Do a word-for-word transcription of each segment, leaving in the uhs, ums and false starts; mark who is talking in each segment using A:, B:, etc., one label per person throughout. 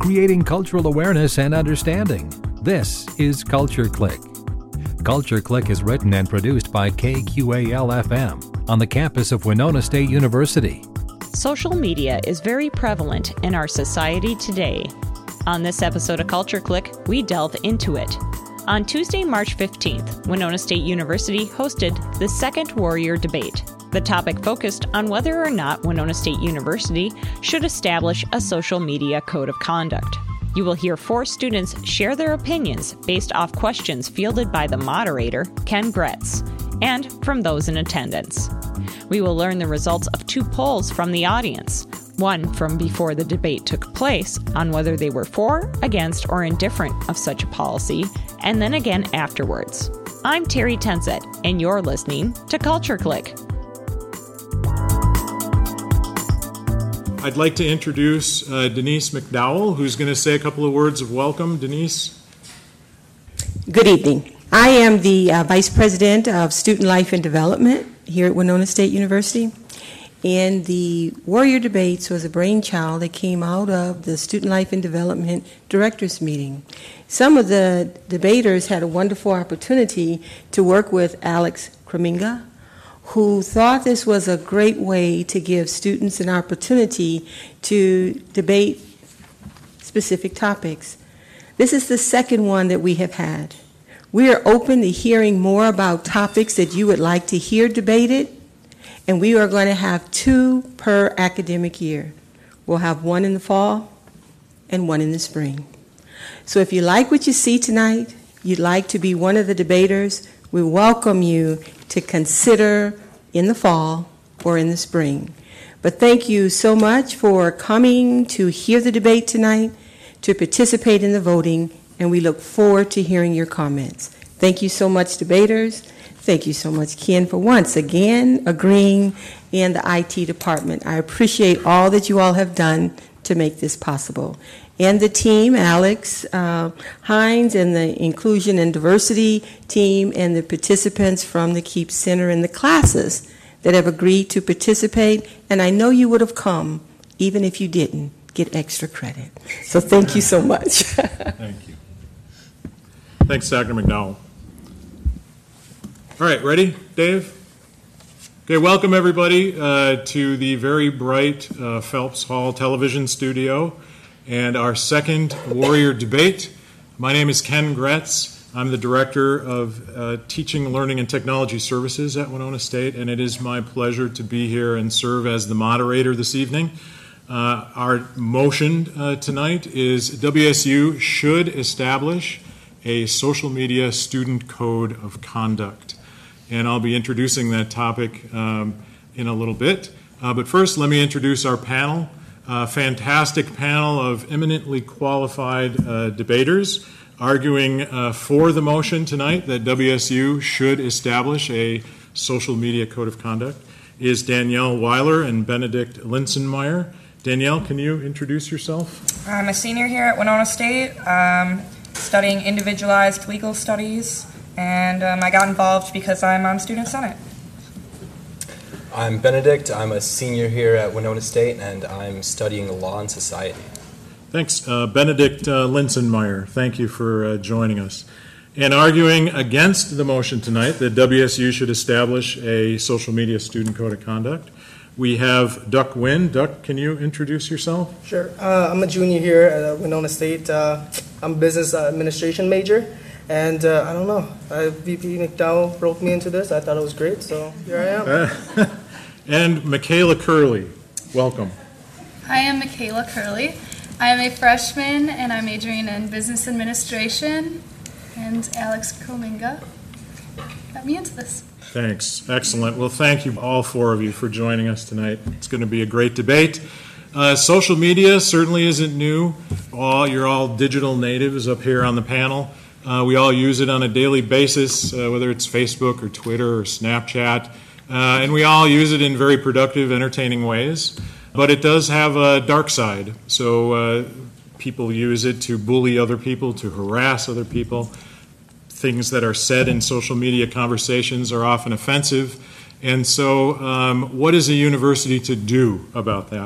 A: creating cultural awareness and understanding. This is Culture Click. Culture Click is written and produced by K Q A L F M on the campus of Winona State University.
B: Social media is very prevalent in our society today. On this episode of Culture Click, we delve into it. On Tuesday, March fifteenth, Winona State University hosted the second Warrior Debate. The topic focused on whether or not Winona State University should establish a social media code of conduct. You will hear four students share their opinions based off questions fielded by the moderator, Ken Gretz, and from those in attendance. We will learn the results of two polls from the audience, one from before the debate took place on whether they were for, against, or indifferent of such a policy, and then again afterwards. I'm Terry Tenzet, and you're listening to Culture Click.
C: I'd like to introduce uh, Denise McDowell, who's going to say a couple of words of welcome. Denise?
D: Good evening. I am the uh, Vice President of Student Life and Development here at Winona State University. And the Warrior Debates was a brainchild that came out of the Student Life and Development Directors Meeting. Some of the debaters had a wonderful opportunity to work with Alex Krominga, who thought this was a great way to give students an opportunity to debate specific topics. This is the second one that we have had. We are open to hearing more about topics that you would like to hear debated, and we are going to have two per academic year. We'll have one in the fall and one in the spring. So if you like what you see tonight, you'd like to be one of the debaters, we welcome you to consider in the fall or in the spring. But thank you so much for coming to hear the debate tonight, to participate in the voting, and we look forward to hearing your comments. Thank you so much, debaters. Thank you so much, Ken, for once again agreeing, and the I T department. I appreciate all that you all have done to make this possible. And the team, Alex uh, Hines, and the Inclusion and Diversity team, and the participants from the Keep Center and the classes that have agreed to participate. And I know you would have come, even if you didn't, get extra credit. So thank you so much.
C: Thank you. Thanks, Doctor McDowell. All right, ready, Dave? Okay, welcome everybody uh, to the very bright uh, Phelps Hall television studio and our second Warrior Debate. My name is Ken Gretz. I'm the Director of uh, Teaching, Learning, and Technology Services at Winona State, and it is my pleasure to be here and serve as the moderator this evening. Uh, our motion uh, tonight is W S U should establish a social media student code of conduct. And I'll be introducing that topic um, in a little bit. Uh, but first, let me introduce our panel. A fantastic panel of eminently qualified uh, debaters arguing uh, for the motion tonight that W S U should establish a social media code of conduct is Danielle Weiler and Benedict Linsenmeyer. Danielle, can you introduce yourself?
E: I'm a senior here at Winona State, um, studying individualized legal studies, and um, I got involved because I'm on Student Senate.
F: I'm Benedict. I'm a senior here at Winona State, and I'm studying law and society.
C: Thanks. Uh, Benedict uh, Linsenmeyer, thank you for uh, joining us. And arguing against the motion tonight that W S U should establish a social media student code of conduct, we have Duck Wynn. Duck, can you introduce yourself?
G: Sure. Uh, I'm a junior here at Winona State. Uh, I'm a business administration major. And uh, I don't know, uh, V P McDowell roped me into this. I thought it was great, so here I am.
C: Uh, and Michaela Curley, welcome.
H: Hi, I'm Michaela Curley. I am a freshman, and I'm majoring in business administration. And Alex Krominga got me into this.
C: Thanks. Excellent. Well, thank you, all four of you, for joining us tonight. It's going to be a great debate. Uh, social media certainly isn't new. All, you're all digital natives up here on the panel. Uh, we all use it on a daily basis, uh, whether it's Facebook or Twitter or Snapchat, uh, and we all use it in very productive, entertaining ways. But it does have a dark side. So uh, people use it to bully other people, to harass other people. Things that are said in social media conversations are often offensive. And so um, what is a university to do about that?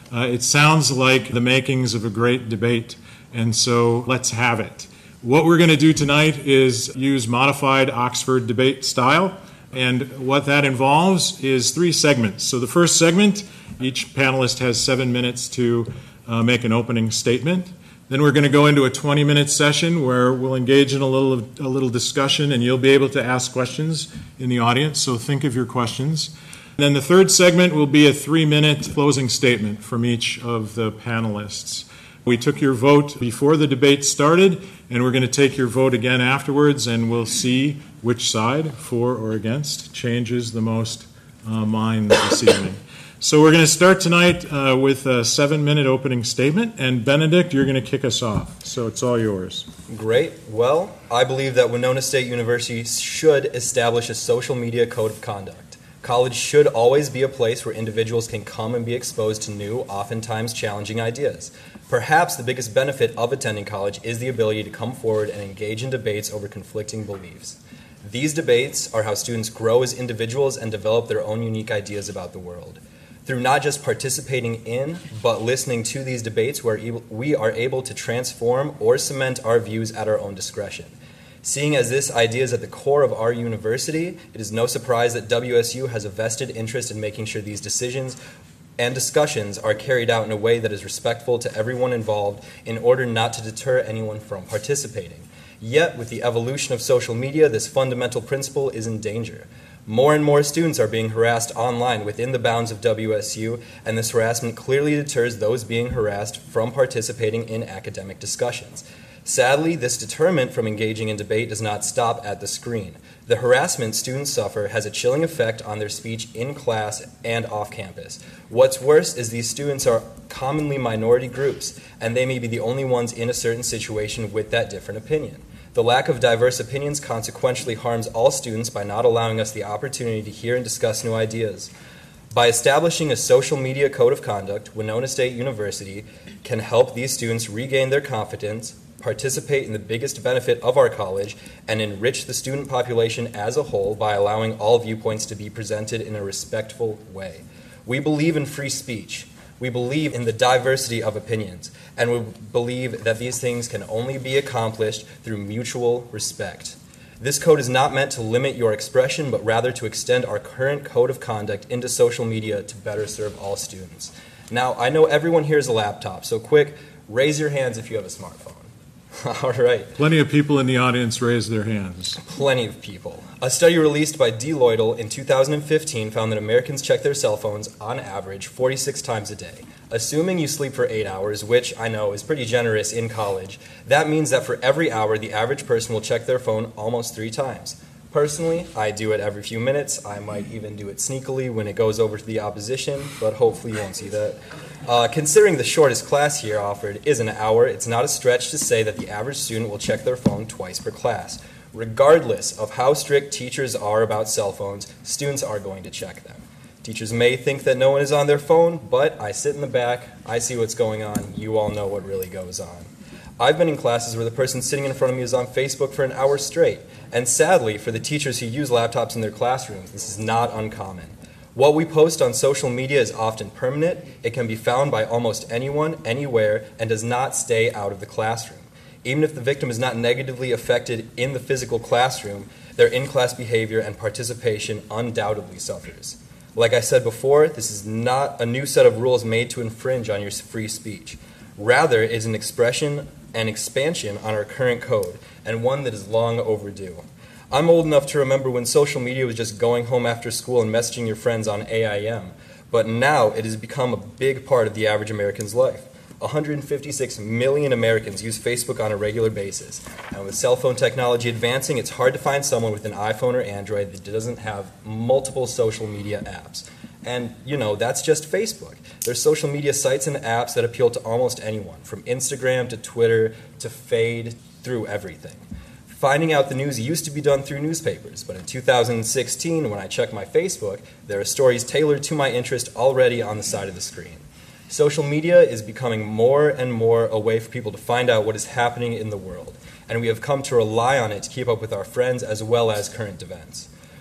C: Uh, it sounds like the makings of a great debate, and so let's have it. What we're going to do tonight is use modified Oxford debate style, and what that involves is three segments. So the first segment, each panelist has seven minutes to uh, make an opening statement. Then we're going to go into a twenty-minute session where we'll engage in a little a little discussion, and you'll be able to ask questions in the audience, so think of your questions. And then the third segment will be a three-minute closing statement from each of the panelists. We took your vote before the debate started, and we're going to take your vote again afterwards, and we'll see which side, for or against, changes the most uh, mind this evening. So we're going to start tonight uh, with a seven-minute opening statement, and Benedict, you're going to kick us off, so it's all yours.
F: Great. Well, I believe that Winona State University should establish a social media code of conduct. College should always be a place where individuals can come and be exposed to new, oftentimes challenging ideas. Perhaps the biggest benefit of attending college is the ability to come forward and engage in debates over conflicting beliefs. These debates are how students grow as individuals and develop their own unique ideas about the world. Through not just participating in, but listening to these debates, we are able to transform or cement our views at our own discretion. Seeing as this idea is at the core of our university, it is no surprise that W S U has a vested interest in making sure these decisions and discussions are carried out in a way that is respectful to everyone involved in order not to deter anyone from participating. Yet, with the evolution of social media, this fundamental principle is in danger. More and more students are being harassed online within the bounds of W S U, and this harassment clearly deters those being harassed from participating in academic discussions. Sadly, this deterrent from engaging in debate does not stop at the screen. The harassment students suffer has a chilling effect on their speech in class and off campus. What's worse is these students are commonly minority groups, and they may be the only ones in a certain situation with that different opinion. The lack of diverse opinions consequentially harms all students by not allowing us the opportunity to hear and discuss new ideas. By establishing a social media code of conduct, Winona State University can help these students regain their confidence, participate in the biggest benefit of our college, and enrich the student population as a whole by allowing all viewpoints to be presented in a respectful way. We believe in free speech. We believe in the diversity of opinions, and we believe that these things can only be accomplished through mutual respect. This code is not meant to limit your expression, but rather to extend our current code of conduct into social media to better serve all students. Now, I know everyone here has a laptop, so quick, raise your hands if you have a smartphone. All right.
C: Plenty of people in the audience raised their hands.
F: Plenty of people. A study released by Deloitte in two thousand fifteen found that Americans check their cell phones on average forty-six times a day. Assuming you sleep for eight hours, which I know is pretty generous in college, that means that for every hour, the average person will check their phone almost three times. Personally, I do it every few minutes. I might even do it sneakily when it goes over to the opposition, but hopefully you won't see that. Uh, considering the shortest class here offered is an hour, it's not a stretch to say that the average student will check their phone twice per class. Regardless of how strict teachers are about cell phones, students are going to check them. Teachers may think that no one is on their phone, but I sit in the back, I see what's going on, you all know what really goes on. I've been in classes where the person sitting in front of me is on Facebook for an hour straight, and sadly, for the teachers who use laptops in their classrooms, this is not uncommon. What we post on social media is often permanent, it can be found by almost anyone, anywhere, and does not stay out of the classroom. Even if the victim is not negatively affected in the physical classroom, their in-class behavior and participation undoubtedly suffers. Like I said before, this is not a new set of rules made to infringe on your free speech. Rather, it is an expression and expansion on our current code, and one that is long overdue. I'm old enough to remember when social media was just going home after school and messaging your friends on A I M, but now it has become a big part of the average American's life. one hundred fifty-six million Americans use Facebook on a regular basis, and with cell phone technology advancing, it's hard to find someone with an iPhone or Android that doesn't have multiple social media apps. And, you know, that's just Facebook. There's social media sites and apps that appeal to almost anyone, from Instagram to Twitter to Fade, through everything. Finding out the news used to be done through newspapers, but in two thousand sixteen, when I checked my Facebook, there are stories tailored to my interest already on the side of the screen. Social media is becoming more and more a way for people to find out what is happening in the world, and we have come to rely on it to keep up with our friends as well as current events.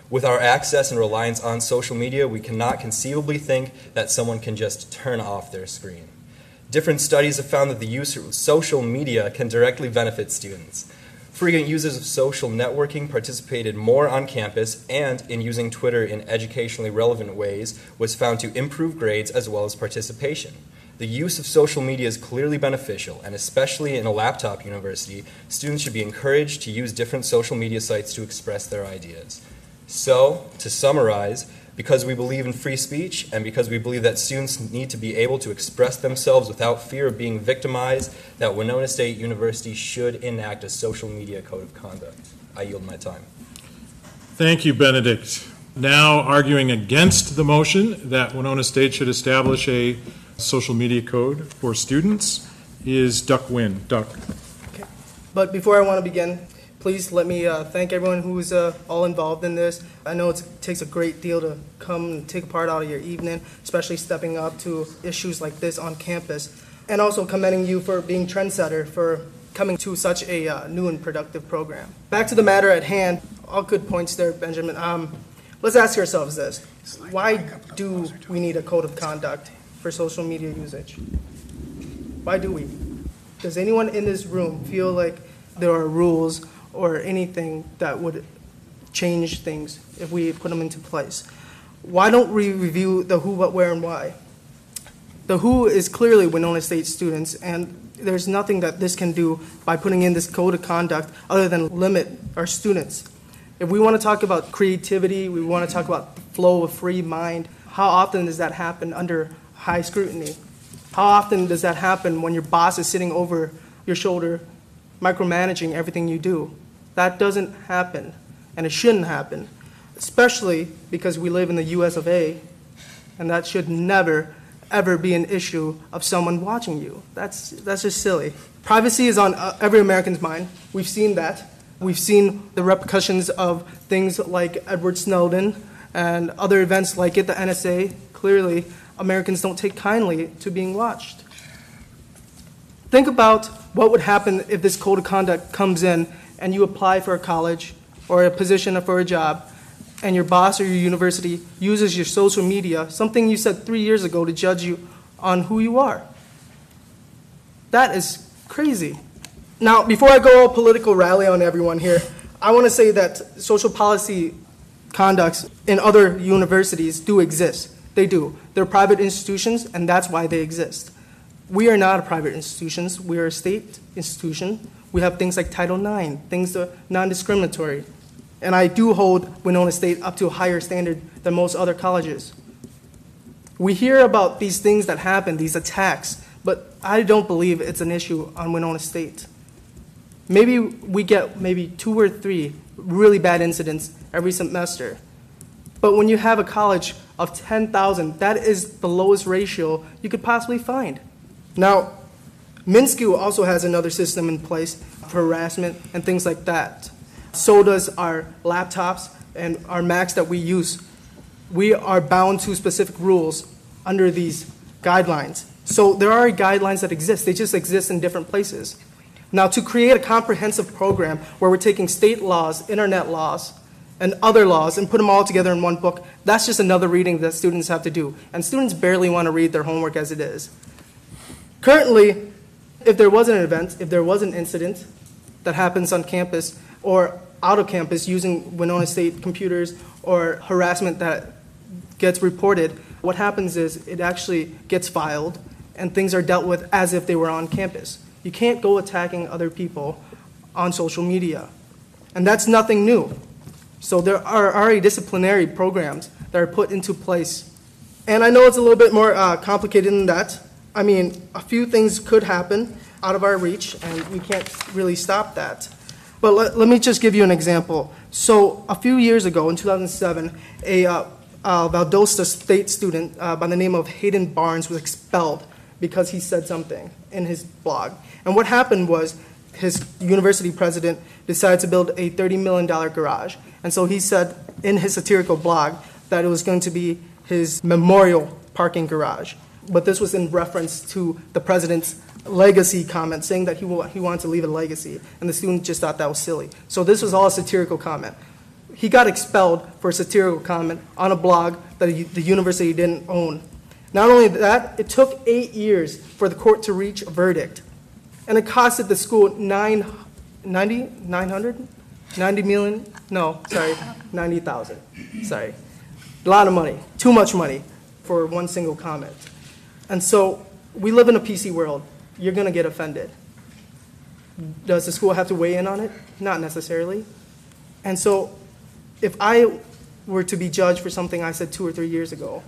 F: With our access and reliance on social media, we cannot conceivably think that someone can just turn off their screen. Different studies have found that the use of social media can directly benefit students. Frequent users of social networking participated more on campus, and in using Twitter in educationally relevant ways was found to improve grades as well as participation. The use of social media is clearly beneficial, and especially in a laptop university, students should be encouraged to use different social media sites to express their ideas. So, to summarize, because we believe in free speech and because we believe that students need to be able to express themselves without fear of being victimized, that Winona State University should enact a social media code of conduct. I yield my time.
C: Thank you, Benedict. Now arguing against the motion that Winona State should establish a social media code for students is Duck Wynn. Duck.
G: Okay. But before I want to begin, please let me uh, thank everyone who's uh, all involved in this. I know it's, it takes a great deal to come and take part out of your evening, especially stepping up to issues like this on campus. And also commending you for being trendsetter for coming to such a uh, new and productive program. Back to the matter at hand, all good points there, Benjamin. Um, let's ask ourselves this. Why do we need a code of conduct for social media usage? Why do we? Does anyone in this room feel like there are rules or anything that would change things if we put them into place? Why don't we review the who, what, where, and why? The who is clearly Winona State students, and there's nothing that this can do by putting in this code of conduct other than limit our students. If we want to talk about creativity, we want to talk about the flow of free mind, how often does that happen under high scrutiny? How often does that happen when your boss is sitting over your shoulder micromanaging everything you do? That doesn't happen, and it shouldn't happen, especially because we live in the U S of A, and that should never, ever be an issue of someone watching you. That's, that's just silly. Privacy is on uh, every American's mind. We've seen that. We've seen the repercussions of things like Edward Snowden and other events like it, the N S A. Clearly, Americans don't take kindly to being watched. Think about what would happen if this code of conduct comes in and you apply for a college or a position for a job, and your boss or your university uses your social media, something you said three years ago, to judge you on who you are. That is crazy. Now, before I go all political rally on everyone here, I want to say that social policy conducts in other universities do exist. They do. They're private institutions, and that's why they exist. We are not a private institution. We are a state institution. We have things like Title nine, things that are non-discriminatory. And I do hold Winona State up to a higher standard than most other colleges. We hear about these things that happen, these attacks, but I don't believe it's an issue on Winona State. Maybe we get maybe two or three really bad incidents every semester. But when you have a college of ten thousand, that is the lowest ratio you could possibly find. Now, MnSCU also has another system in place for harassment and things like that. So does our laptops and our Macs that we use. We are bound to specific rules under these guidelines. So there are guidelines that exist. They just exist in different places. Now, to create a comprehensive program where we're taking state laws, internet laws, and other laws and put them all together in one book, that's just another reading that students have to do. And students barely want to read their homework as it is. Currently, if there was an event, if there was an incident that happens on campus or out of campus using Winona State computers or harassment that gets reported, what happens is it actually gets filed and things are dealt with as if they were on campus. You can't go attacking other people on social media. And that's nothing new. So there are already disciplinary programs that are put into place. And I know it's a little bit more uh, complicated than that. I mean, a few things could happen out of our reach, and we can't really stop that. But let, let me just give you an example. So a few years ago, in two thousand seven, a uh, uh, Valdosta State student uh, by the name of Hayden Barnes was expelled because he said something in his blog. And what happened was his university president decided to build a thirty million dollars garage. And so he said in his satirical blog that it was going to be his memorial parking garage. But this was in reference to the president's legacy comment, saying that he, he wanted to leave a legacy. And the student just thought that was silly. So this was all a satirical comment. he got expelled for a satirical comment on a blog that the university didn't own. Not only that, it took eight years for the court to reach a verdict. And it costed the school nine, ninety, nine hundred, ninety million, no, sorry, ninety thousand, sorry. A lot of money, too much money for one single comment. And so we live in a P C world. You're gonna get offended. Does the school have to weigh in on it? Not necessarily. And so if I were to be judged for something I said two or three years ago,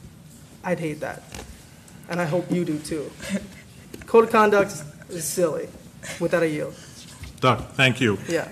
G: I'd hate that. And I hope you do too. Code of conduct is silly. With that, I yield.
C: Doug, thank you.
G: Yeah.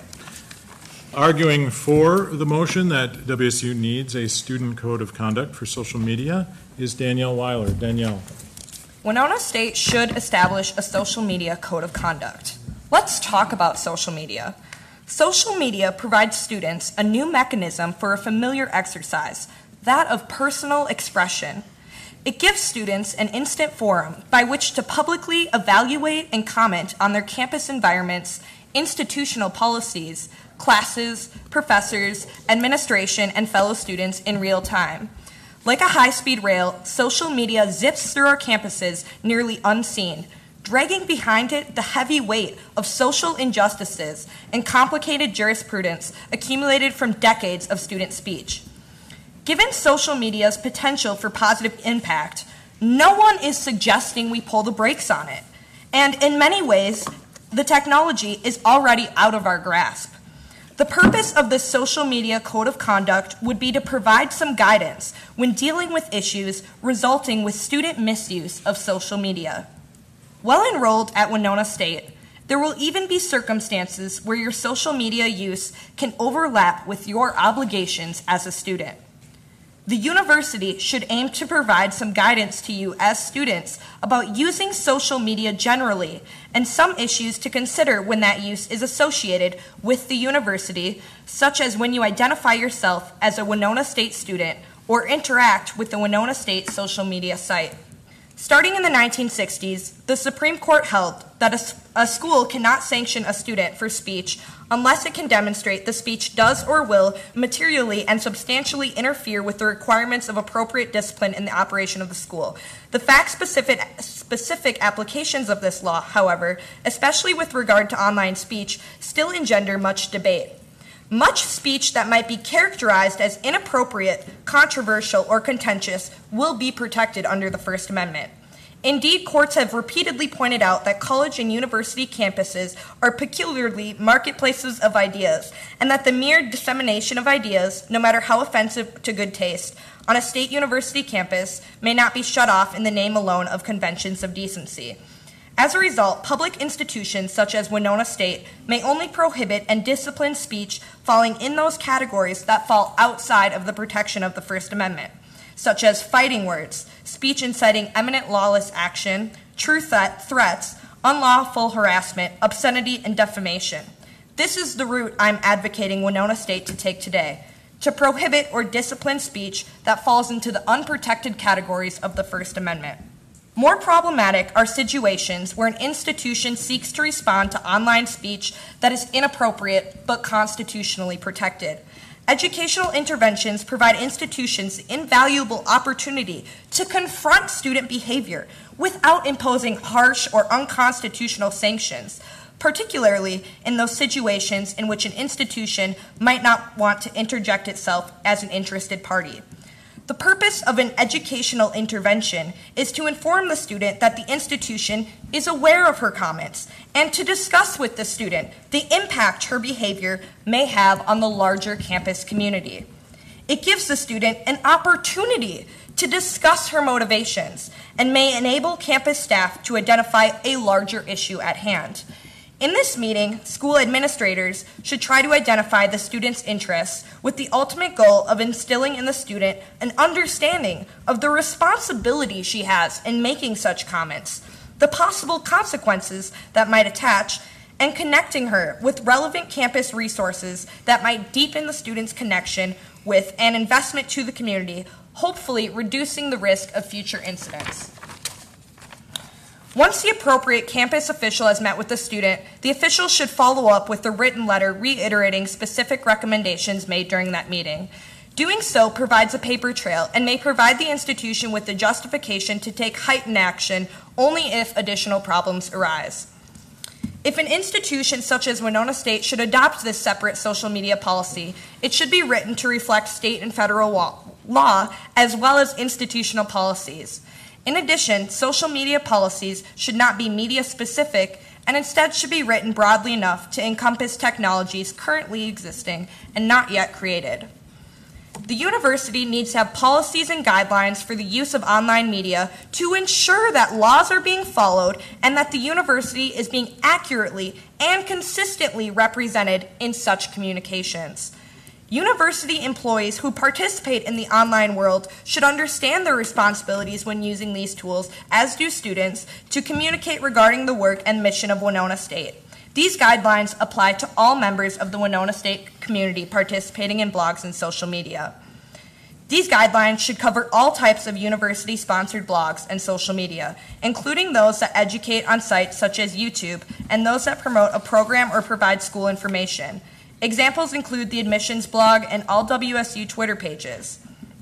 C: Arguing for the motion that W S U needs a student code of conduct for social media is Danielle Weiler. Danielle.
E: Winona State should establish a social media code of conduct. Let's talk about social media. Social media provides students a new mechanism for a familiar exercise, that of personal expression. It gives students an instant forum by which to publicly evaluate and comment on their campus environments, institutional policies, classes, professors, administration, and fellow students in real time. Like a high-speed rail, social media zips through our campuses nearly unseen, dragging behind it the heavy weight of social injustices and complicated jurisprudence accumulated from decades of student speech. Given social media's potential for positive impact, no one is suggesting we pull the brakes on it. And in many ways, the technology is already out of our grasp. The purpose of this social media code of conduct would be to provide some guidance when dealing with issues resulting with student misuse of social media. While enrolled at Winona State, there will even be circumstances where your social media use can overlap with your obligations as a student. The university should aim to provide some guidance to you as students about using social media generally and some issues to consider when that use is associated with the university, such as when you identify yourself as a Winona State student or interact with the Winona State social media site. Starting in the nineteen sixties, the Supreme Court held that a, a school cannot sanction a student for speech unless it can demonstrate the speech does or will materially and substantially interfere with the requirements of appropriate discipline in the operation of the school. The fact-specific specific applications of this law, however, especially with regard to online speech, still engender much debate. Much speech that might be characterized as inappropriate, controversial, or contentious will be protected under the First Amendment. Indeed, courts have repeatedly pointed out that college and university campuses are peculiarly marketplaces of ideas, and that the mere dissemination of ideas, no matter how offensive to good taste, on a state university campus may not be shut off in the name alone of conventions of decency. As a result, public institutions such as Winona State may only prohibit and discipline speech falling in those categories that fall outside of the protection of the First Amendment, such as fighting words, speech inciting imminent lawless action, true threat, threats, unlawful harassment, obscenity, and defamation. This is the route I'm advocating Winona State to take today, to prohibit or discipline speech that falls into the unprotected categories of the First Amendment. More problematic are situations where an institution seeks to respond to online speech that is inappropriate but constitutionally protected. Educational interventions provide institutions invaluable opportunity to confront student behavior without imposing harsh or unconstitutional sanctions, particularly in those situations in which an institution might not want to interject itself as an interested party. The purpose of an educational intervention is to inform the student that the institution is aware of her comments and to discuss with the student the impact her behavior may have on the larger campus community. It gives the student an opportunity to discuss her motivations and may enable campus staff to identify a larger issue at hand. In this meeting, school administrators should try to identify the student's interests with the ultimate goal of instilling in the student an understanding of the responsibility she has in making such comments, the possible consequences that might attach, and connecting her with relevant campus resources that might deepen the student's connection with an investment to the community, hopefully reducing the risk of future incidents. Once the appropriate campus official has met with the student, the official should follow up with a written letter reiterating specific recommendations made during that meeting. Doing so provides a paper trail and may provide the institution with the justification to take heightened action only if additional problems arise. If an institution such as Winona State should adopt this separate social media policy, it should be written to reflect state and federal law as well as institutional policies. In addition, social media policies should not be media specific and instead should be written broadly enough to encompass technologies currently existing and not yet created. The university needs to have policies and guidelines for the use of online media to ensure that laws are being followed and that the university is being accurately and consistently represented in such communications. University employees who participate in the online world should understand their responsibilities when using these tools, as do students, to communicate regarding the work and mission of Winona State. These guidelines apply to all members of the Winona State community participating in blogs and social media. These guidelines should cover all types of university-sponsored blogs and social media, including those that educate on sites such as YouTube and those that promote a program or provide school information. Examples include the admissions blog and all W S U Twitter pages.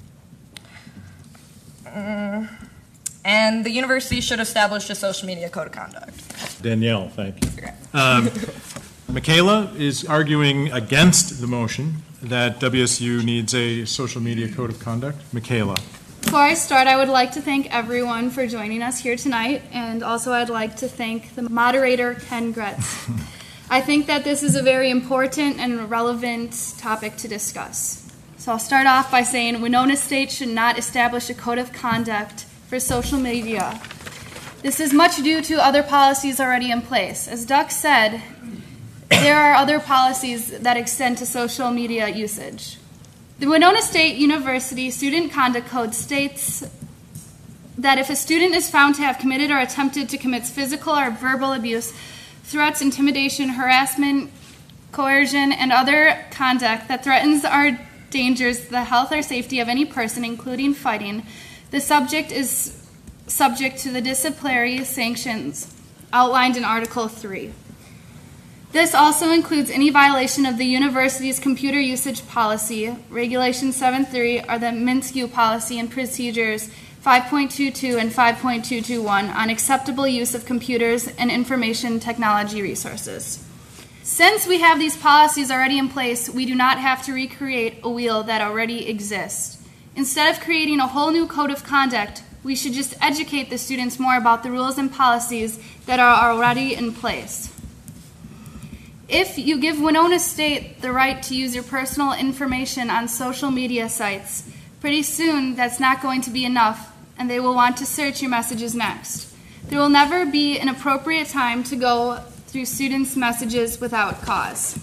E: Mm. And the university should establish a social media code of conduct.
C: Danielle, thank you. Um, Michaela is arguing against the motion that W S U needs a social media code of conduct. Michaela.
H: Before I start, I would like to thank everyone for joining us here tonight, and also I'd like to thank the moderator, Ken Gretz. I think that this is a very important and relevant topic to discuss. So I'll start off by saying Winona State should not establish a code of conduct for social media. This is much due to other policies already in place. As Doug said, there are other policies that extend to social media usage. The Winona State University Student Conduct Code states that if a student is found to have committed or attempted to commit physical or verbal abuse, threats, intimidation, harassment, coercion, and other conduct that threatens or endangers the health or safety of any person, including fighting, the subject is subject to the disciplinary sanctions outlined in Article three. This also includes any violation of the university's computer usage policy, Regulation seven three, or the Minsky policy and procedures five point two two and five point two two one on acceptable use of computers and information technology resources. Since we have these policies already in place, we do not have to recreate a wheel that already exists. Instead of creating a whole new code of conduct, we should just educate the students more about the rules and policies that are already in place. If you give Winona State the right to use your personal information on social media sites, pretty soon that's not going to be enough, and they will want to search your messages next. There will never be an appropriate time to go through students' messages without cause.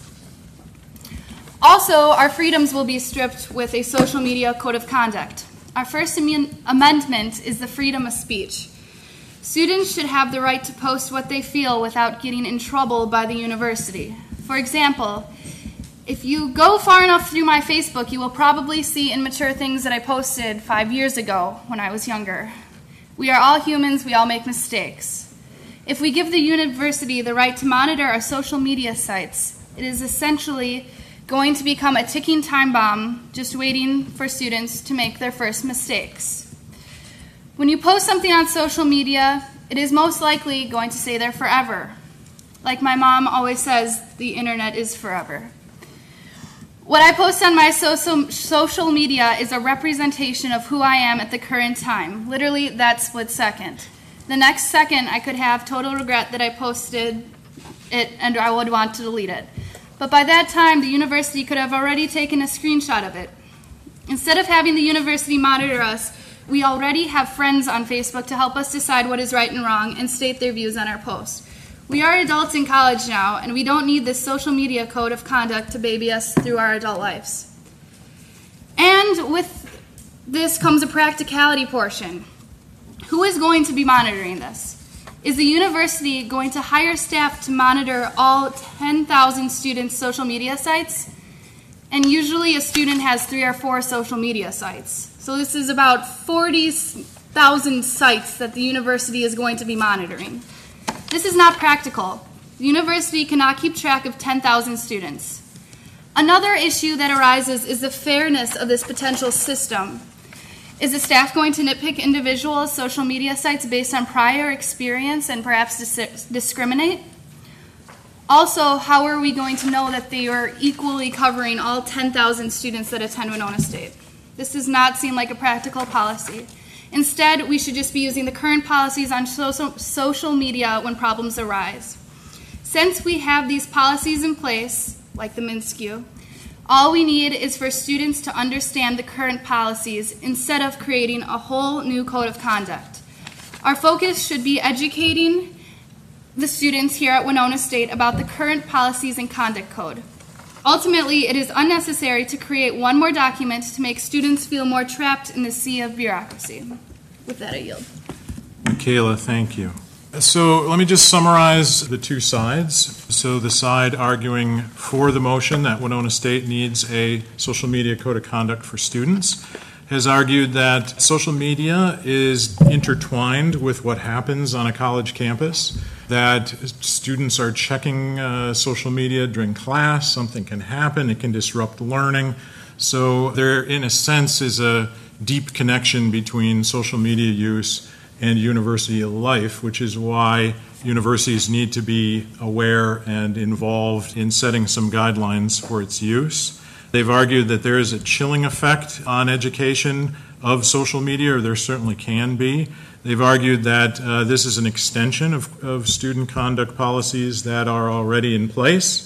H: Also, our freedoms will be stripped with a social media code of conduct. Our first am- amendment is the freedom of speech. Students should have the right to post what they feel without getting in trouble by the university. For example, if you go far enough through my Facebook, you will probably see immature things that I posted five years ago when I was younger. We are all humans, we all make mistakes. If we give the university the right to monitor our social media sites, it is essentially going to become a ticking time bomb just waiting for students to make their first mistakes. When you post something on social media, it is most likely going to stay there forever. Like my mom always says, the internet is forever. What I post on my social, social media is a representation of who I am at the current time, literally that split second. The next second, I could have total regret that I posted it and I would want to delete it. But by that time, the university could have already taken a screenshot of it. Instead of having the university monitor us, we already have friends on Facebook to help us decide what is right and wrong and state their views on our posts. We are adults in college now, and we don't need this social media code of conduct to baby us through our adult lives. And with this comes a practicality portion. Who is going to be monitoring this? Is the university going to hire staff to monitor all ten thousand students' social media sites? And usually a student has three or four social media sites. So this is about forty thousand sites that the university is going to be monitoring. This is not practical. The university cannot keep track of ten thousand students. Another issue that arises is the fairness of this potential system. Is the staff going to nitpick individual social media sites based on prior experience and perhaps dis- discriminate? Also, how are we going to know that they are equally covering all ten thousand students that attend Winona State? This does not seem like a practical policy. Instead, we should just be using the current policies on social, social media when problems arise. Since we have these policies in place, like the MnSCU, all we need is for students to understand the current policies instead of creating a whole new code of conduct. Our focus should be educating the students here at Winona State about the current policies and conduct code. Ultimately, it is unnecessary to create one more document to make students feel more trapped in the sea of bureaucracy. With that, I yield.
C: Michaela, thank you. So let me just summarize the two sides. So the side arguing for the motion that Winona State needs a social media code of conduct for students has argued that social media is intertwined with what happens on a college campus, that students are checking uh, social media during class, something can happen, it can disrupt learning. So there, in a sense, is a deep connection between social media use and university life, which is why universities need to be aware and involved in setting some guidelines for its use. They've argued that there is a chilling effect on education of social media, or there certainly can be. They've argued that uh, this is an extension of, of student conduct policies that are already in place,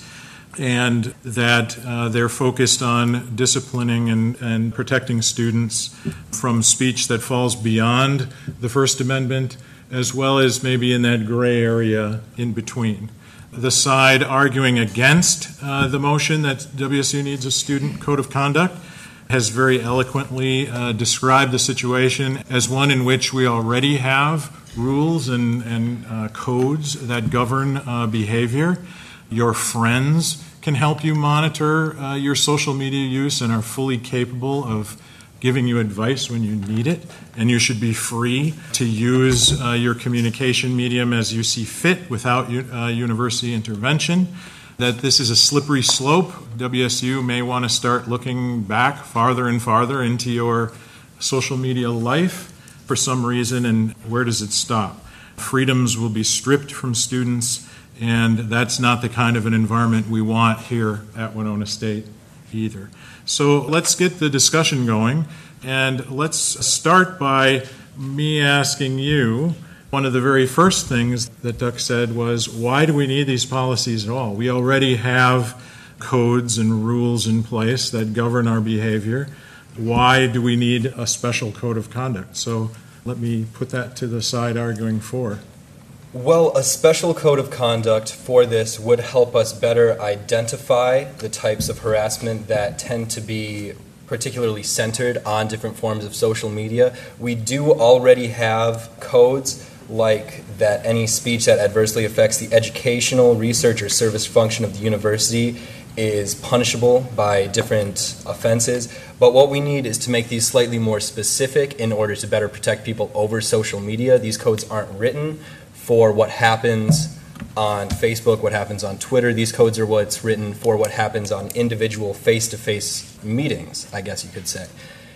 C: and that uh, they're focused on disciplining and, and protecting students from speech that falls beyond the First Amendment, as well as maybe in that gray area in between. The side arguing against uh, the motion that W S U needs a student code of conduct has very eloquently uh, described the situation as one in which we already have rules and, and uh, codes that govern uh, behavior. Your friends can help you monitor uh, your social media use and are fully capable of giving you advice when you need it, and you should be free to use uh, your communication medium as you see fit without uh, university intervention. That this is a slippery slope. W S U may want to start looking back farther and farther into your social media life for some reason, and where does it stop? Freedoms will be stripped from students, and that's not the kind of an environment we want here at Winona State either. So let's get the discussion going, and let's start by me asking you, one of the very first things that Duck said was, why do we need these policies at all? We already have codes and rules in place that govern our behavior. Why do we need a special code of conduct? So let me put that to the side arguing for.
F: Well, a special code of conduct for this would help us better identify the types of harassment that tend to be particularly centered on different forms of social media. We do already have codes like that any speech that adversely affects the educational, research, or service function of the university is punishable by different offenses. But what we need is to make these slightly more specific in order to better protect people over social media. These codes aren't written for what happens on Facebook, what happens on Twitter. These codes are what's written for what happens on individual face-to-face meetings, I guess you could say.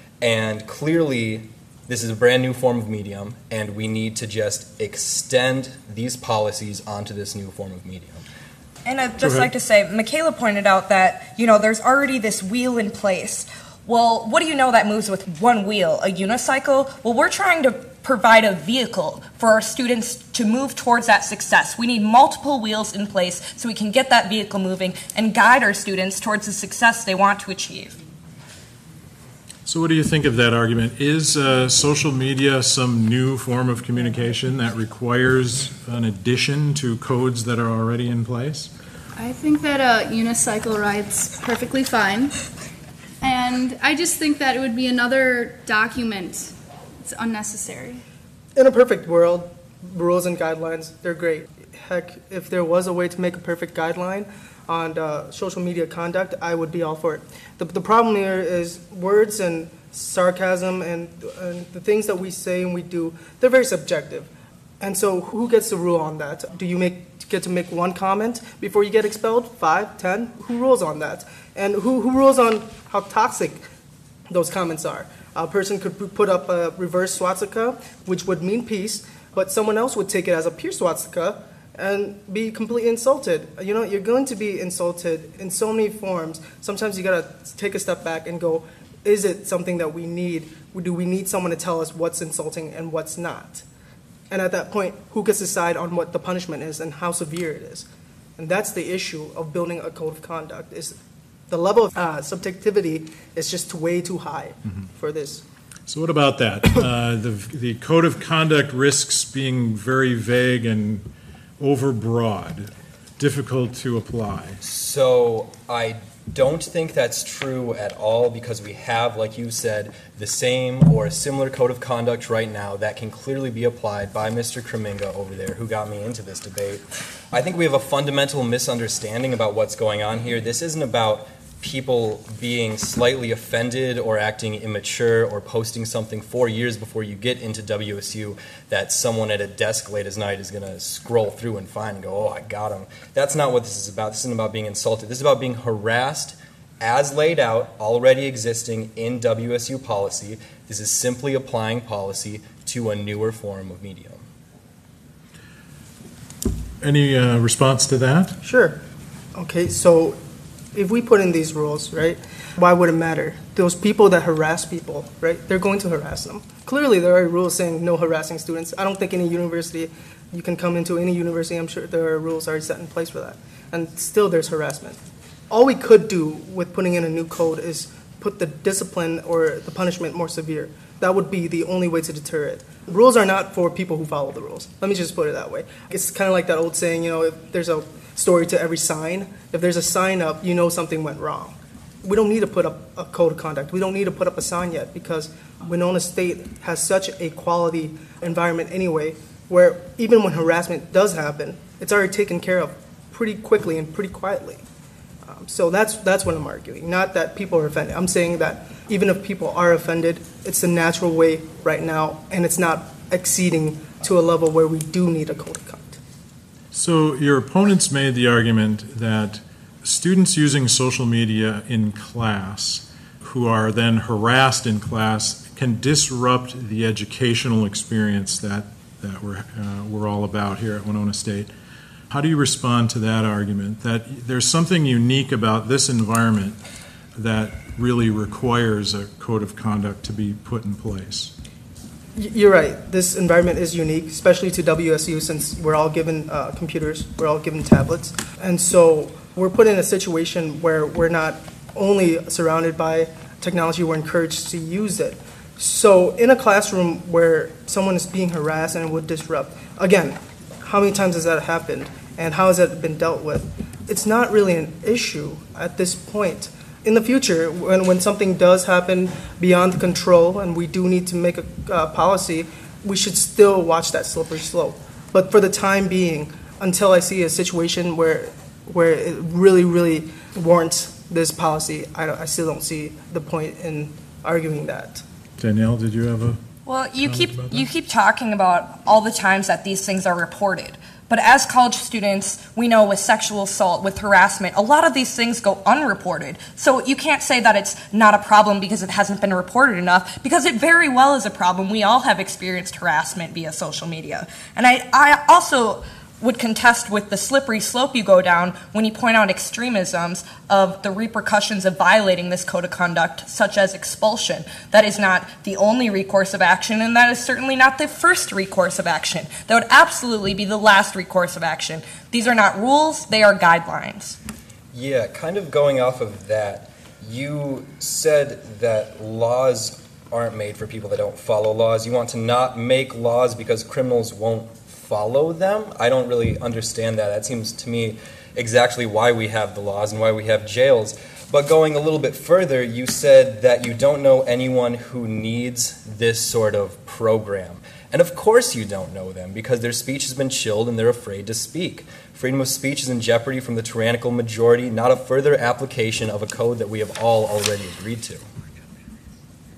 F: And clearly, this is a brand new form of medium, and we need to just extend these policies onto this new form of medium.
E: And I'd just like to say, Michaela pointed out that, you know, there's already this wheel in place. Well, what do you know that moves with one wheel? A unicycle? Well, we're trying to provide a vehicle for our students to move towards that success. We need multiple wheels in place so we can get that vehicle moving and guide our students towards the success they want to achieve.
C: So what do you think of that argument? Is uh, social media some new form of communication that requires an addition to codes that are already in place?
H: I think that a unicycle ride's perfectly fine. And I just think that it would be another document. It's unnecessary.
G: In a perfect world, rules and guidelines, they're great. Heck, if there was a way to make a perfect guideline on uh, social media conduct, I would be all for it. The, the problem here is words and sarcasm and, and the things that we say and we do, they're very subjective. And so who gets the rule on that? Do you make, get to make one comment before you get expelled? Five, ten? Who rules on that? And who, who rules on how toxic those comments are? A person could put up a reverse swastika, which would mean peace, but someone else would take it as a pure swastika and be completely insulted. You know, you're going to be insulted in so many forms. Sometimes you gotta take a step back and go, is it something that we need? Do we need someone to tell us what's insulting and what's not? And at that point, who gets to decide on what the punishment is and how severe it is? And that's the issue of building a code of conduct, is the level of uh, subjectivity is just way too high mm-hmm. for this.
C: So what about that? Uh, the, the code of conduct risks being very vague and overbroad, difficult to apply.
F: So I don't think that's true at all, because we have, like you said, the same or a similar code of conduct right now that can clearly be applied by Mister Kreminga over there, who got me into this debate. I think we have a fundamental misunderstanding about what's going on here. This isn't about people being slightly offended or acting immature or posting something four years before you get into W S U that someone at a desk late as night is going to scroll through and find and go, oh, I got him. That's not what this is about. This isn't about being insulted. This is about being harassed as laid out, already existing in W S U policy. This is simply applying policy to a newer form of medium.
C: Any uh, response to that?
G: Sure. Okay, so if we put in these rules, right, why would it matter? Those people that harass people, right, they're going to harass them. Clearly, there are rules saying no harassing students. I don't think any university, you can come into any university, I'm sure there are rules already set in place for that. And still there's harassment. All we could do with putting in a new code is put the discipline or the punishment more severe. That would be the only way to deter it. Rules are not for people who follow the rules. Let me just put it that way. It's kind of like that old saying, you know, if there's a story to every sign. If there's a sign up, you know something went wrong. We don't need to put up a code of conduct. We don't need to put up a sign yet, because Winona State has such a quality environment anyway, where even when harassment does happen, it's already taken care of pretty quickly and pretty quietly. Um, so that's that's what I'm arguing, not that people are offended. I'm saying that even if people are offended, it's the natural way right now, and it's not exceeding to a level where we do need a code of conduct.
C: So your opponents made the argument that students using social media in class who are then harassed in class can disrupt the educational experience that, that we're, uh, we're all about here at Winona State. How do you respond to that argument, that there's something unique about this environment that really requires a code of conduct to be put in place?
G: You're right. This environment is unique, especially to W S U, since we're all given uh, computers, we're all given tablets. And so we're put in a situation where we're not only surrounded by technology, we're encouraged to use it. So in a classroom where someone is being harassed and it would disrupt, again, how many times has that happened and how has that been dealt with? It's not really an issue at this point. In the future, when, when something does happen beyond control and we do need to make a uh, policy, we should still watch that slippery slope. But for the time being, until I see a situation where where it really, really warrants this policy, I, I still don't see the point in arguing that.
C: Danielle, did you have a
E: Well, you keep you keep talking about all the times that these things are reported. But as college students, we know with sexual assault, with harassment, a lot of these things go unreported. So you can't say that it's not a problem because it hasn't been reported enough, because it very well is a problem. We all have experienced harassment via social media. And I, I also would contest with the slippery slope you go down when you point out extremisms of the repercussions of violating this code of conduct, such as expulsion. That is not the only recourse of action, and that is certainly not the first recourse of action. That would absolutely be the last recourse of action. These are not rules, they are guidelines.
F: Yeah, kind of going off of that, you said that laws aren't made for people that don't follow laws. You want to not make laws because criminals won't follow them? I don't really understand that. That seems to me exactly why we have the laws and why we have jails. But going a little bit further, you said that you don't know anyone who needs this sort of program. And of course you don't know them, because their speech has been chilled and they're afraid to speak. Freedom of speech is in jeopardy from the tyrannical majority, not a further application of a code that we have all already agreed to.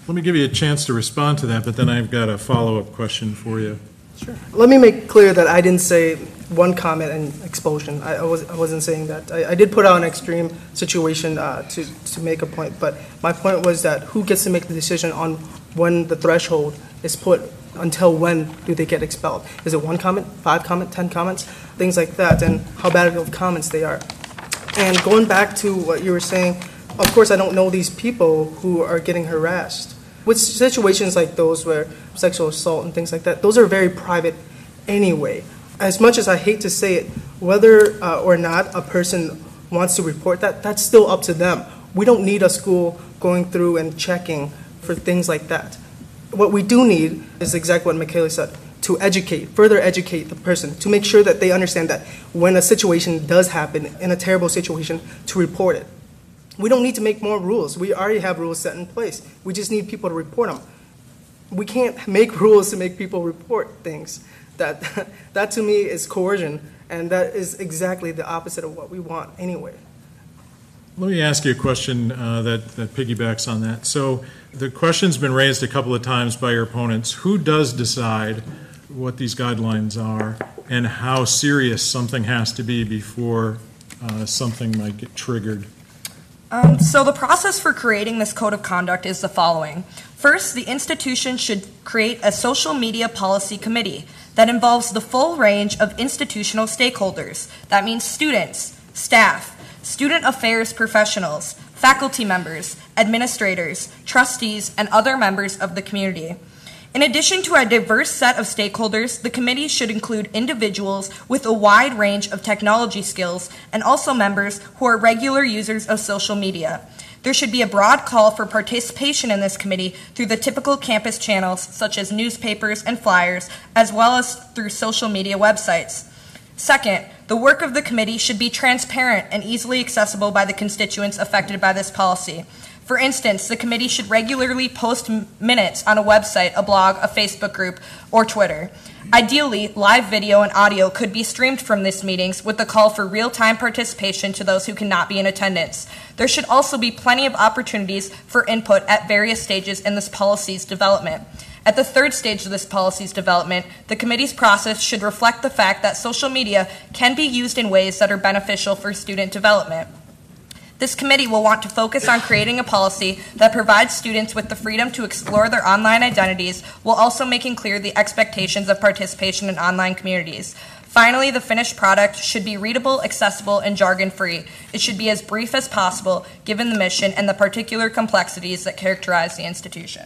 C: Let me give you a chance to respond to that, but then I've got a follow-up question for you.
G: Sure. Let me make clear that I didn't say one comment and expulsion. I, I, was, I wasn't saying that. I, I did put out an extreme situation uh, to, to make a point, but my point was that who gets to make the decision on when the threshold is put, until when do they get expelled? Is it one comment, five comment, ten comments, things like that, and how bad of comments they are. And going back to what you were saying, of course I don't know these people who are getting harassed. With situations like those where sexual assault and things like that, those are very private anyway. As much as I hate to say it, whether uh, or not a person wants to report that, that's still up to them. We don't need a school going through and checking for things like that. What we do need is exactly what Michaela said, to educate, further educate the person, to make sure that they understand that when a situation does happen, in a terrible situation, to report it. We don't need to make more rules. We already have rules set in place. We just need people to report them. We can't make rules to make people report things. That, that to me is coercion, and that is exactly the opposite of what we want anyway.
C: Let me ask you a question uh, that, that piggybacks on that. So the question's been raised a couple of times by your opponents. Who does decide what these guidelines are and how serious something has to be before uh, something might get triggered?
E: Um, so the process for creating this code of conduct is the following. First, the institution should create a social media policy committee that involves the full range of institutional stakeholders. That means students, staff, student affairs professionals, faculty members, administrators, trustees, and other members of the community. In addition to a diverse set of stakeholders, the committee should include individuals with a wide range of technology skills and also members who are regular users of social media. There should be a broad call for participation in this committee through the typical campus channels such as newspapers and flyers, as well as through social media websites. Second, the work of the committee should be transparent and easily accessible by the constituents affected by this policy. For instance, the committee should regularly post minutes on a website, a blog, a Facebook group, or Twitter. Ideally, live video and audio could be streamed from these meetings with the call for real-time participation to those who cannot be in attendance. There should also be plenty of opportunities for input at various stages in this policy's development. At the third stage of this policy's development, the committee's process should reflect the fact that social media can be used in ways that are beneficial for student development. This committee will want to focus on creating a policy that provides students with the freedom to explore their online identities while also making clear the expectations of participation in online communities. Finally, the finished product should be readable, accessible, and jargon-free. It should be as brief as possible, given the mission and the particular complexities that characterize the institution.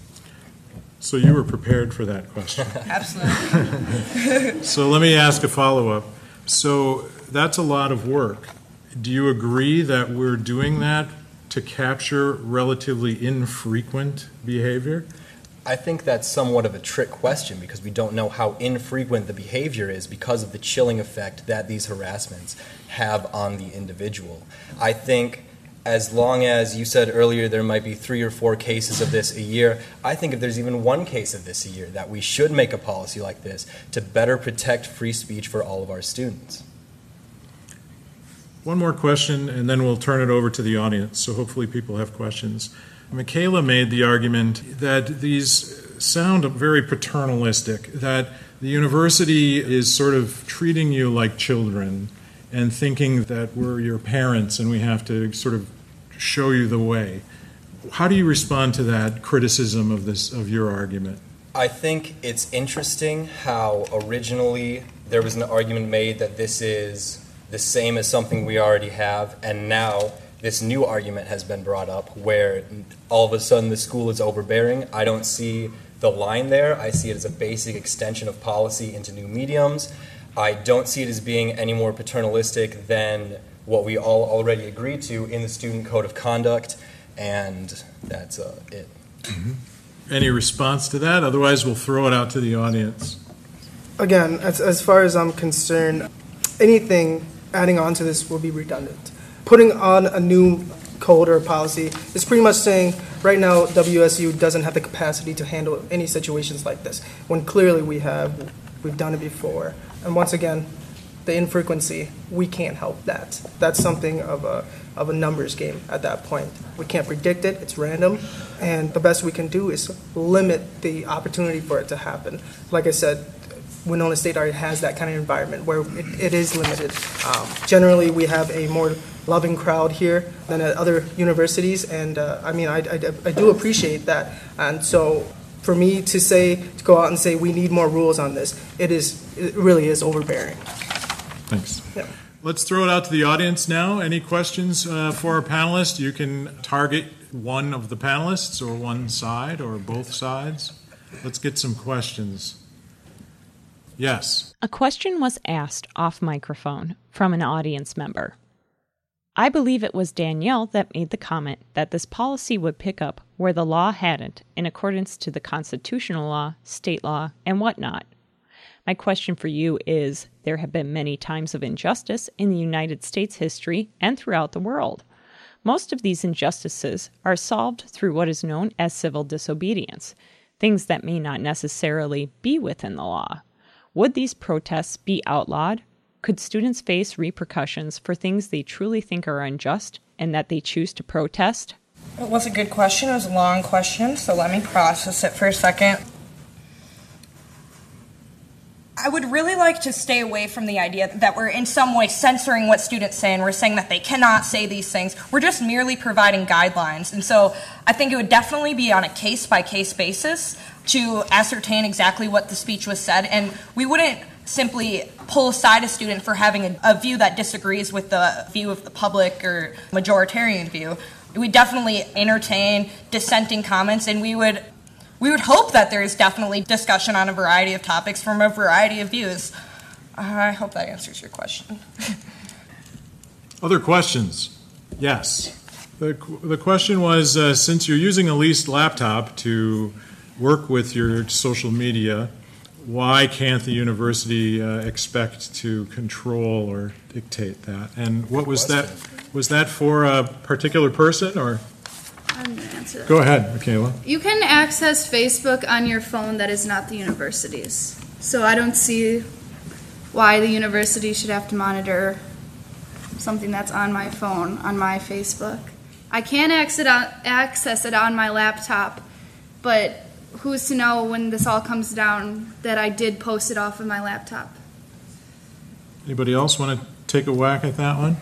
C: So you were prepared for that question.
E: Absolutely.
C: So let me ask a follow-up. So that's a lot of work. Do you agree that we're doing that to capture relatively infrequent behavior?
F: I think that's somewhat of a trick question because we don't know how infrequent the behavior is because of the chilling effect that these harassments have on the individual. I think as long as you said earlier there might be three or four cases of this a year, I think if there's even one case of this a year that we should make a policy like this to better protect free speech for all of our students.
C: One more question, and then we'll turn it over to the audience, so hopefully people have questions. Michaela made the argument that these sound very paternalistic, that the university is sort of treating you like children and thinking that we're your parents and we have to sort of show you the way. How do you respond to that criticism of this, of your argument?
F: I think it's interesting how originally there was an argument made that this is the same as something we already have, and now this new argument has been brought up where all of a sudden the school is overbearing. I don't see the line there. I see it as a basic extension of policy into new mediums. I don't see it as being any more paternalistic than what we all already agreed to in the Student Code of Conduct, and that's uh, it.
C: Mm-hmm. Any response to that? Otherwise, we'll throw it out to the audience.
G: Again, as, as far as I'm concerned, anything adding on to this will be redundant. Putting on a new code or policy is pretty much saying right now W S U doesn't have the capacity to handle any situations like this, when clearly we have. We've done it before. And once again, the infrequency, we can't help that. That's something of a of a numbers game at that point. We can't predict it, it's random, and the best we can do is limit the opportunity for it to happen. Like I said, Winona State already has that kind of environment where it, it is limited. Um, generally, we have a more loving crowd here than at other universities, and uh, I mean, I, I, I do appreciate that. And so for me to say, to go out and say we need more rules on this, it is, it really is overbearing.
C: Thanks.
G: Yeah.
C: Let's throw it out to the audience now. Any questions uh, for our panelists? You can target one of the panelists or one side or both sides. Let's get some questions. Yes.
B: A question was asked off microphone from an audience member. I believe it was Danielle that made the comment that this policy would pick up where the law hadn't, in accordance to the constitutional law, state law, and whatnot. My question for you is, there have been many times of injustice in the United States history and throughout the world. Most of these injustices are solved through what is known as civil disobedience, things that may not necessarily be within the law. Would these protests be outlawed? Could students face repercussions for things they truly think are unjust and that they choose to protest?
E: It was a good question. It was a long question, so let me process it for a second. I would really like to stay away from the idea that we're in some way censoring what students say and we're saying that they cannot say these things. We're just merely providing guidelines. And so I think it would definitely be on a case-by-case basis to ascertain exactly what the speech was said. And we wouldn't simply pull aside a student for having a, a view that disagrees with the view of the public or majoritarian view. We definitely entertain dissenting comments, and we would We would hope that there is definitely discussion on a variety of topics from a variety of views. I hope that answers your question.
C: Other questions? Yes. The, the question was, uh, since you're using a leased laptop to work with your social media, why can't the university uh, expect to control or dictate that? And what was that? Was that for a particular person, or?
H: I'm going to answer that.
C: Go ahead, Michaela.
H: You can access Facebook on your phone that is not the university's. So I don't see why the university should have to monitor something that's on my phone, on my Facebook. I can access it on my laptop, but who's to know when this all comes down that I did post it off of my laptop?
C: Anybody else want to take a whack at that one?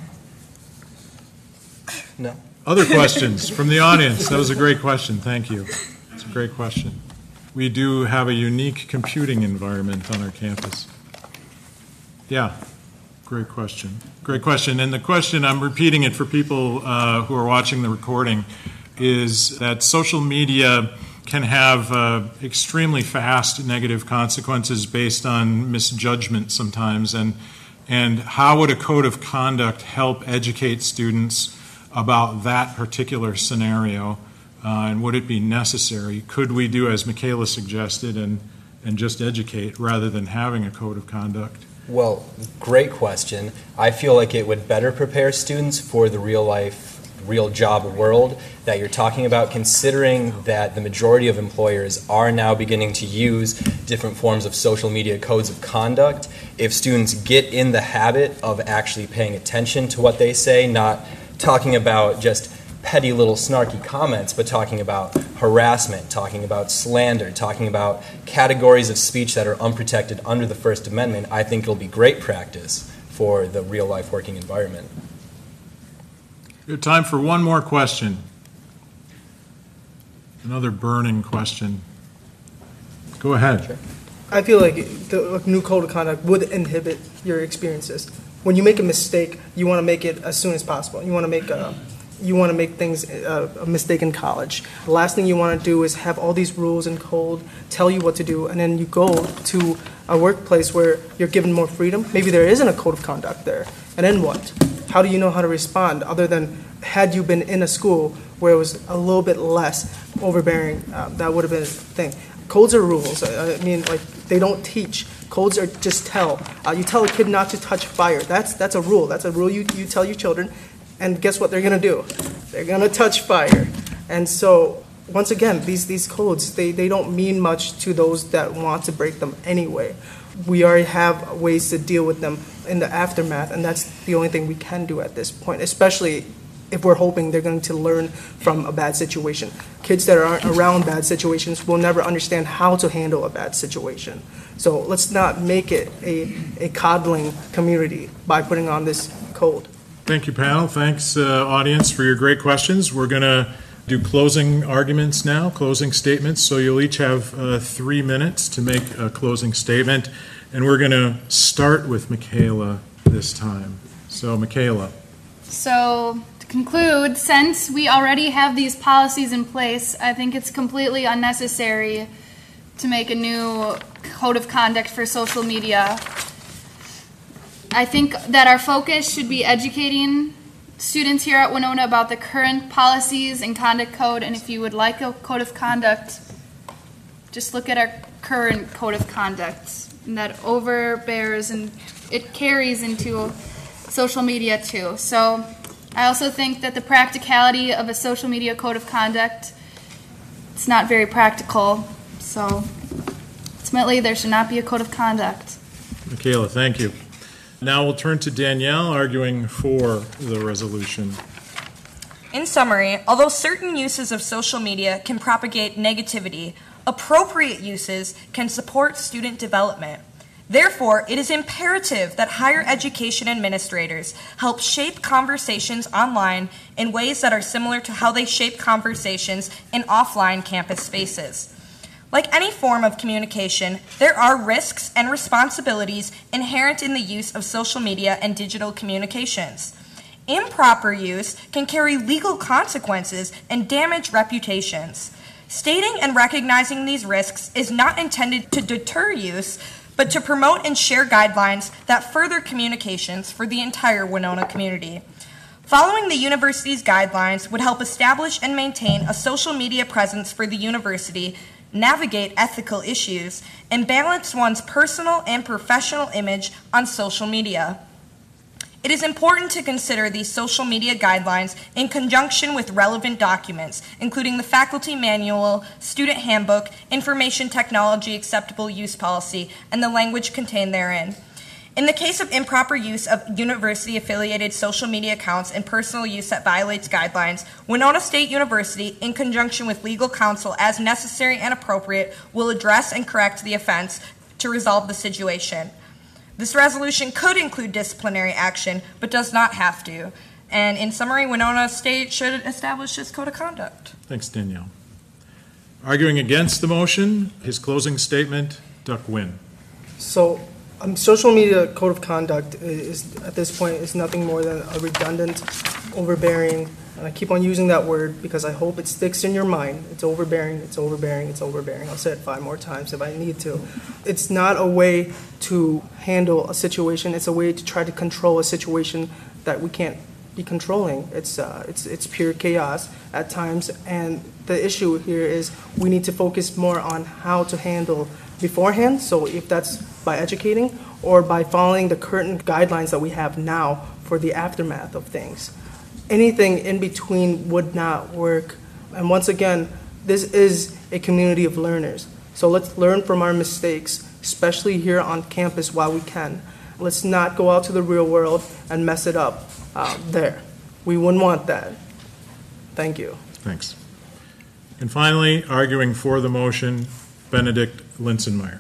F: No.
C: Other questions from the audience? That was a great question. Thank you. It's a great question. We do have a unique computing environment on our campus. Yeah, great question. Great question. And the question, I'm repeating it for people uh, who are watching the recording, is that social media can have uh, extremely fast negative consequences based on misjudgment sometimes. And, and how would a code of conduct help educate students about that particular scenario, uh, and would it be necessary? Could we do as Michaela suggested and, and just educate rather than having a code of conduct?
F: Well, great question. I feel like it would better prepare students for the real life, real job world that you're talking about, considering that the majority of employers are now beginning to use different forms of social media codes of conduct. If students get in the habit of actually paying attention to what they say, not talking about just petty little snarky comments, but talking about harassment, talking about slander, talking about categories of speech that are unprotected under the First Amendment, I think it'll be great practice for the real-life working environment.
C: We have time for one more question. Another burning question. Go ahead.
G: Sure. I feel like the new code of conduct would inhibit your experiences. When you make a mistake, you want to make it as soon as possible. You want to make a, you want to make things a, a mistake in college. The last thing you want to do is have all these rules and code tell you what to do, and then you go to a workplace where you're given more freedom. Maybe there isn't a code of conduct there, and then what? How do you know how to respond other than had you been in a school where it was a little bit less overbearing? Uh, that would have been a thing. Codes are rules. I, I mean, like, they don't teach. Codes are just tell. Uh, you tell a kid not to touch fire. That's that's a rule. That's a rule you, you tell your children. And guess what they're going to do? They're going to touch fire. And so, once again, these, these codes, they, they don't mean much to those that want to break them anyway. we already have ways to deal with them in the aftermath, and that's the only thing we can do at this point, especially if we're hoping they're going to learn from a bad situation. Kids that aren't around bad situations will never understand how to handle a bad situation. So let's not make it a, a coddling community by putting on this code.
C: Thank you, panel. Thanks, uh, audience, for your great questions. We're going to do closing arguments now, closing statements. So you'll each have uh, three minutes to make a closing statement. And we're going to start with Michaela this time. So, Michaela.
H: So, to conclude, since we already have these policies in place, I think it's completely unnecessary to make a new code of conduct for social media. I think that our focus should be educating students here at Winona about the current policies and conduct code, and if you would like a code of conduct, just look at our current code of conduct, and that overbears and it carries into social media too. So I also think that the practicality of a social media code of conduct, it's not very practical, so ultimately there should not be a code of conduct.
C: Michaela, thank you. Now we'll turn to Danielle, arguing for the resolution.
E: In summary, although certain uses of social media can propagate negativity, appropriate uses can support student development. Therefore, it is imperative that higher education administrators help shape conversations online in ways that are similar to how they shape conversations in offline campus spaces. Like any form of communication, there are risks and responsibilities inherent in the use of social media and digital communications. Improper use can carry legal consequences and damage reputations. Stating and recognizing these risks is not intended to deter use, but to promote and share guidelines that further communications for the entire Winona community. Following the university's guidelines would help establish and maintain a social media presence for the university, navigate ethical issues, and balance one's personal and professional image on social media. It is important to consider these social media guidelines in conjunction with relevant documents, including the faculty manual, student handbook, information technology acceptable use policy, and the language contained therein. In the case of improper use of university-affiliated social media accounts and personal use that violates guidelines, Winona State University, in conjunction with legal counsel as necessary and appropriate, will address and correct the offense to resolve the situation. This resolution could include disciplinary action, but does not have to. And in summary, Winona State should establish this code of conduct.
C: Thanks, Danielle. Arguing against the motion, his closing statement, Duck Wynn.
G: So, Um, social media code of conduct is, at this point, is nothing more than a redundant, overbearing, and I keep on using that word because I hope it sticks in your mind. It's overbearing, it's overbearing, it's overbearing. I'll say it five more times if I need to. It's not a way to handle a situation. It's a way to try to control a situation that we can't be controlling. It's, uh, it's, it's pure chaos at times, and the issue here is we need to focus more on how to handle beforehand, so if that's by educating or by following the current guidelines that we have now for the aftermath of things. Anything in between would not work. And once again, this is a community of learners. So let's learn from our mistakes, especially here on campus while we can. Let's not go out to the real world and mess it up uh, there. We wouldn't want that. Thank you.
C: Thanks. And finally, arguing for the motion, Benedict Linsenmeyer.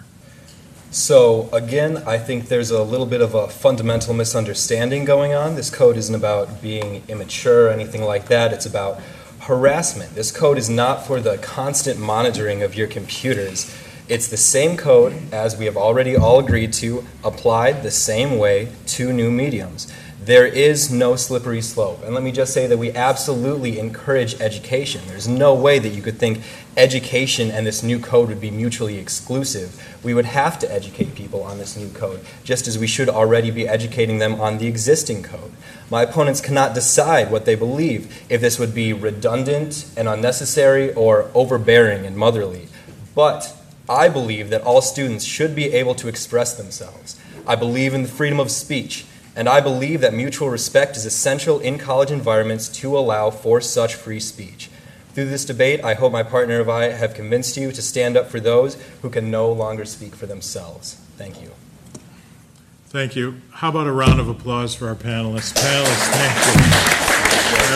F: So again, I think there's a little bit of a fundamental misunderstanding going on. This code isn't about being immature or anything like that. It's about harassment. This code is not for the constant monitoring of your computers. It's the same code, as we have already all agreed to, applied the same way to new mediums. There is no slippery slope. And let me just say that we absolutely encourage education. There's no way that you could think education and this new code would be mutually exclusive. We would have to educate people on this new code, just as we should already be educating them on the existing code. My opponents cannot decide what they believe, if this would be redundant and unnecessary or overbearing and motherly. But I believe that all students should be able to express themselves. I believe in the freedom of speech. And I believe that mutual respect is essential in college environments to allow for such free speech. Through this debate, I hope my partner and I have convinced you to stand up for those who can no longer speak for themselves. Thank you.
C: Thank you. How about a round of applause for our panelists? Panelists, thank you. That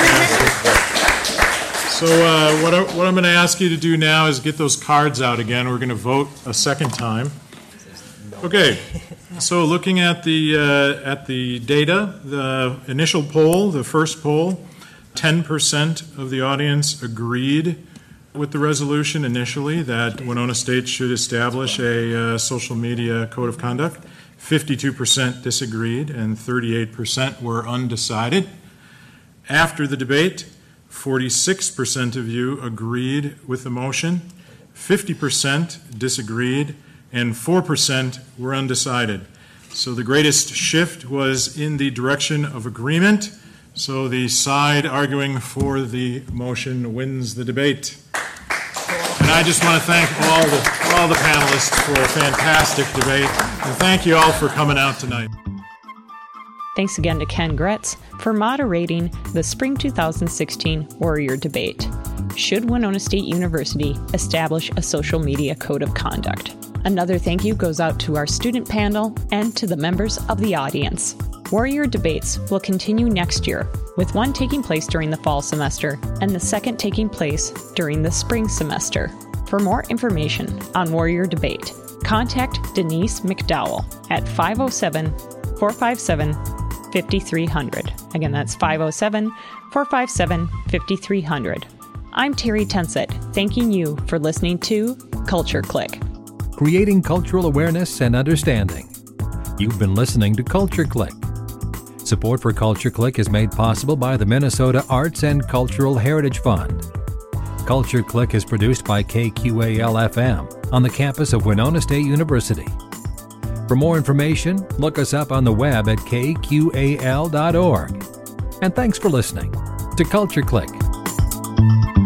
C: was fantastic. So uh, what, I, what I'm going to ask you to do now is get those cards out again. We're going to vote a second time. Okay. So looking at the uh, at the data, the initial poll, the first poll, ten percent of the audience agreed with the resolution initially that Winona State should establish a uh, social media code of conduct. fifty-two percent disagreed and thirty-eight percent were undecided. After the debate, forty-six percent of you agreed with the motion, fifty percent disagreed, and four percent were undecided. So the greatest shift was in the direction of agreement. So the side arguing for the motion wins the debate. And I just want to thank all the, all the panelists for a fantastic debate. And thank you all for coming out tonight.
B: Thanks again to Ken Gretz for moderating the Spring two thousand sixteen Warrior Debate. Should Winona State University establish a social media code of conduct? Another thank you goes out to our student panel and to the members of the audience. Warrior Debates will continue next year, with one taking place during the fall semester and the second taking place during the spring semester. For more information on Warrior Debate, contact Denise McDowell at five oh seven, four five seven, five three zero zero. Again, that's five oh seven, four five seven, five three zero zero. I'm Terry Tensett, thanking you for listening to Culture Click.
A: Creating cultural awareness and understanding. You've been listening to Culture Click. Support for Culture Click is made possible by the Minnesota Arts and Cultural Heritage Fund. Culture Click is produced by K Q A L F M on the campus of Winona State University. For more information, look us up on the web at k q a l dot org. And thanks for listening to Culture Click.